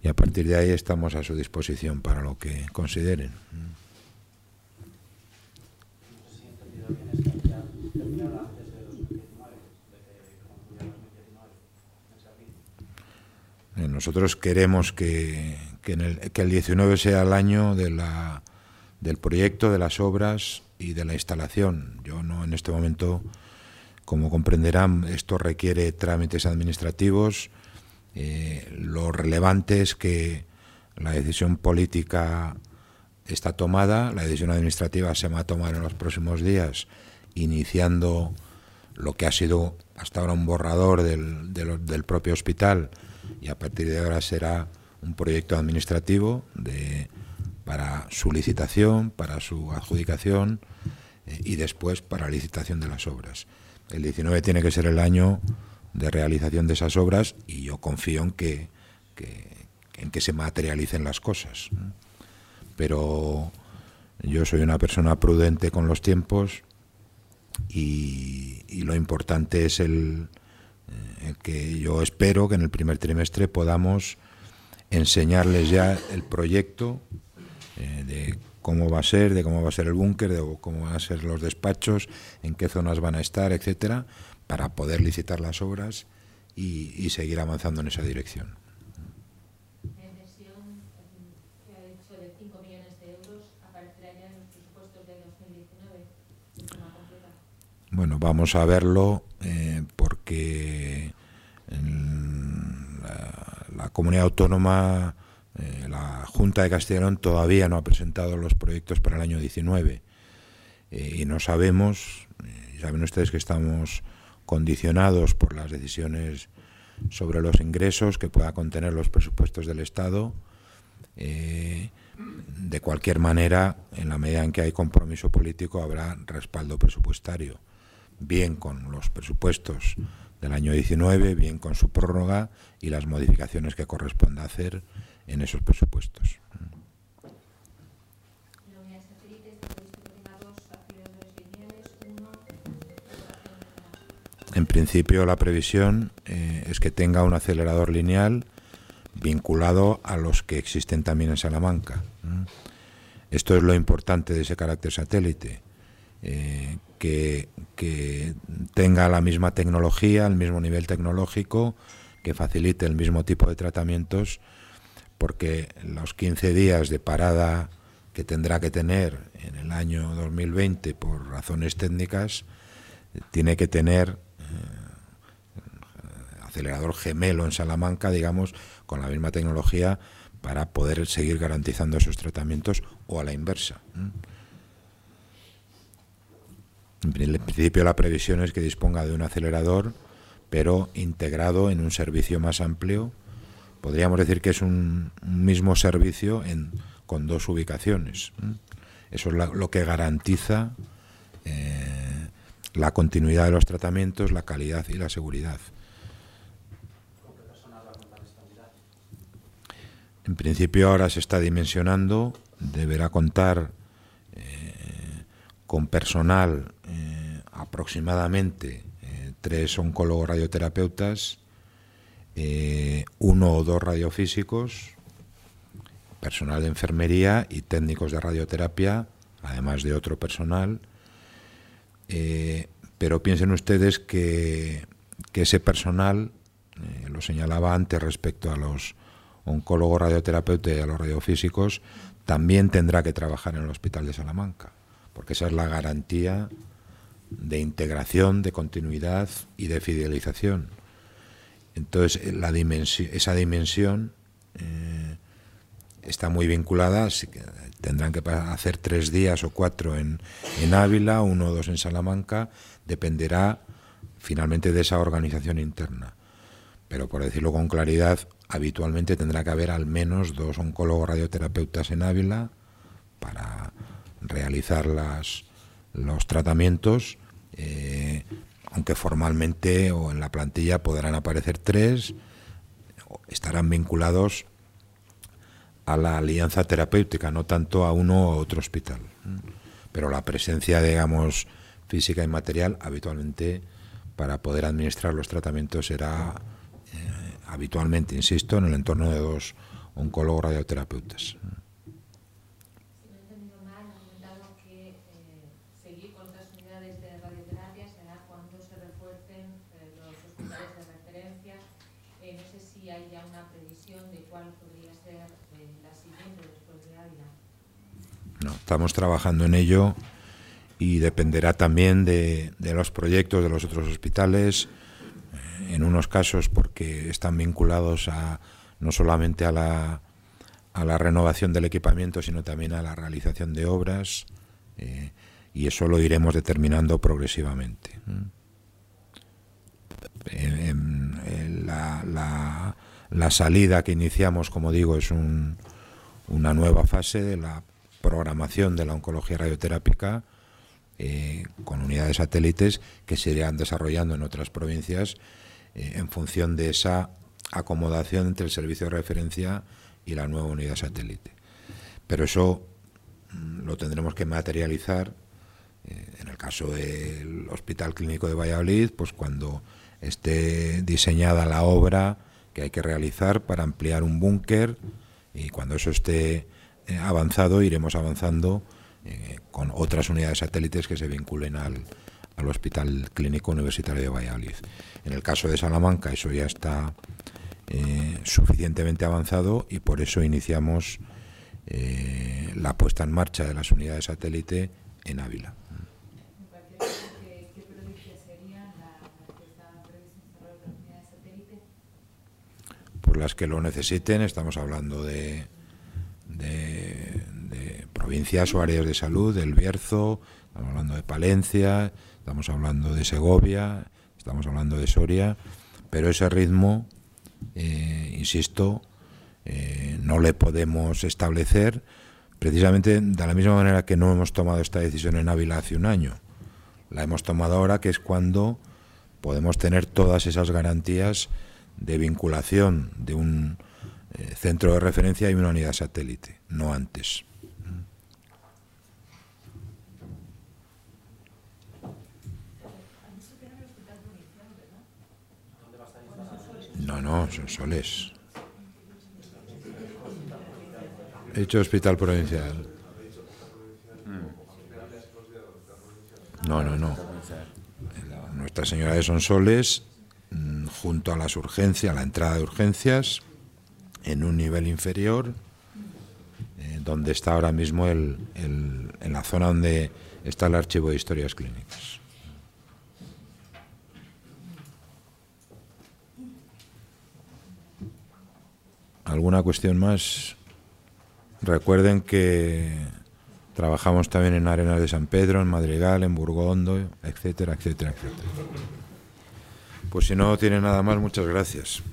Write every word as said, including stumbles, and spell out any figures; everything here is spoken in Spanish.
y a partir de ahí estamos a su disposición para lo que consideren. Nosotros queremos que, que, en el, que el diecinueve sea el año de la, del proyecto, de las obras y de la instalación. Yo no, en este momento, como comprenderán, esto requiere trámites administrativos. Eh, lo relevante es que la decisión política está tomada, la decisión administrativa se va a tomar en los próximos días, iniciando lo que ha sido hasta ahora un borrador del, del, del propio hospital, y a partir de ahora será un proyecto administrativo de, para su licitación, para su adjudicación eh, y después para la licitación de las obras. El diecinueve tiene que ser el año de realización de esas obras y yo confío en que, que, en que se materialicen las cosas. Pero yo soy una persona prudente con los tiempos y, y lo importante es el, el que yo espero que en el primer trimestre podamos enseñarles ya el proyecto eh, de cómo va a ser, de cómo va a ser el búnker, de cómo van a ser los despachos, en qué zonas van a estar, etcétera, para poder licitar las obras y, y seguir avanzando en esa dirección. La inversión que ha hecho de cinco millones de euros aparecerá ya en los presupuestos de dos mil diecinueve, de forma completa. Bueno, vamos a verlo eh, porque en la, la comunidad autónoma, eh, la Junta de Castilla y León todavía no ha presentado los proyectos para el año diecinueve eh, y no sabemos, eh, saben ustedes que estamos condicionados por las decisiones sobre los ingresos que pueda contener los presupuestos del Estado. Eh, de cualquier manera, en la medida en que hay compromiso político, habrá respaldo presupuestario, bien con los presupuestos del año diecinueve, bien con su prórroga y las modificaciones que corresponda hacer en esos presupuestos. La unidad de satélite está previsto que tenga dos aceleradores lineales, uno. En principio, la previsión eh, es que tenga un acelerador lineal vinculado a los que existen también en Salamanca. Esto es lo importante de ese carácter satélite, eh, que, que tenga la misma tecnología, el mismo nivel tecnológico, que facilite el mismo tipo de tratamientos, porque los quince días de parada que tendrá que tener en el año dos mil veinte por razones técnicas, tiene que tener eh, acelerador gemelo en Salamanca, digamos, con la misma tecnología para poder seguir garantizando esos tratamientos, o a la inversa. En principio, la previsión es que disponga de un acelerador, pero integrado en un servicio más amplio. Podríamos decir que es un, un mismo servicio en, con dos ubicaciones. Eso es la, lo que garantiza eh, la continuidad de los tratamientos, la calidad y la seguridad. En principio ahora se está dimensionando, deberá contar eh, con personal eh, aproximadamente eh, tres oncólogos radioterapeutas, eh, uno o dos radiofísicos, personal de enfermería y técnicos de radioterapia, además de otro personal. Eh, pero piensen ustedes que, que ese personal, eh, lo señalaba antes respecto a los oncólogos radioterapeutas y a los radiofísicos, también tendrá que trabajar en el Hospital de Salamanca, porque esa es la garantía de integración, de continuidad y de fidelización. Entonces, la dimensión, esa dimensión eh, está muy vinculada, así que tendrán que hacer tres días o cuatro en, en Ávila, uno o dos en Salamanca, dependerá finalmente de esa organización interna. Pero, por decirlo con claridad, habitualmente tendrá que haber al menos dos oncólogos radioterapeutas en Ávila para realizar las, los tratamientos, eh, aunque formalmente o en la plantilla podrán aparecer tres, estarán vinculados a la alianza terapéutica, no tanto a uno o otro hospital. Pero la presencia, digamos, física y material, habitualmente, para poder administrar los tratamientos será... habitualmente, insisto, en el entorno de dos oncólogos radioterapeutas. Si no he entendido mal, ha comentado que eh, seguir con otras unidades de radioterapia será cuando se refuercen eh, los hospitales de referencia. Eh, no sé si hay ya una previsión de cuál podría ser eh, la siguiente después de Ávila. No, estamos trabajando en ello y dependerá también de, de los proyectos de los otros hospitales, eh, en unos casos porque están vinculados a no solamente a la, a la renovación del equipamiento, sino también a la realización de obras, eh, y eso lo iremos determinando progresivamente. Eh, eh, la, la, la salida que iniciamos, como digo, es un, una nueva fase de la programación de la oncología radioterápica, eh, con unidades satélites que se irán desarrollando en otras provincias eh, en función de esa acomodación entre el servicio de referencia y la nueva unidad satélite. Pero eso mm, lo tendremos que materializar eh, en el caso del Hospital Clínico de Valladolid, pues cuando esté diseñada la obra que hay que realizar para ampliar un búnker, y cuando eso esté eh, avanzado iremos avanzando eh, con otras unidades satélites que se vinculen al, al Hospital Clínico Universitario de Valladolid. En el caso de Salamanca eso ya está eh, suficientemente avanzado y por eso iniciamos eh, la puesta en marcha de las unidades satélite en Ávila. En cualquier caso, ¿qué, qué provincias serían las que están previstas instalar las unidades satélite? Por las que lo necesiten, estamos hablando de, de, de provincias o áreas de salud, del Bierzo, estamos hablando de Palencia, estamos hablando de Segovia, estamos hablando de Soria, pero ese ritmo, eh, insisto, eh, no le podemos establecer precisamente de la misma manera que no hemos tomado esta decisión en Ávila hace un año. La hemos tomado ahora, que es cuando podemos tener todas esas garantías de vinculación de un eh, centro de referencia y una unidad satélite, no antes. No, no, son soles. He dicho hospital provincial. No, no, no. Nuestra Señora de Sonsoles, junto a las urgencias, la entrada de urgencias, en un nivel inferior, eh, donde está ahora mismo el, el, en la zona donde está el archivo de historias clínicas. ¿Alguna cuestión más? Recuerden que trabajamos también en Arenas de San Pedro, en Madrigal, en Burgondo, etcétera, etcétera, etcétera. Pues si no tiene nada más, muchas gracias.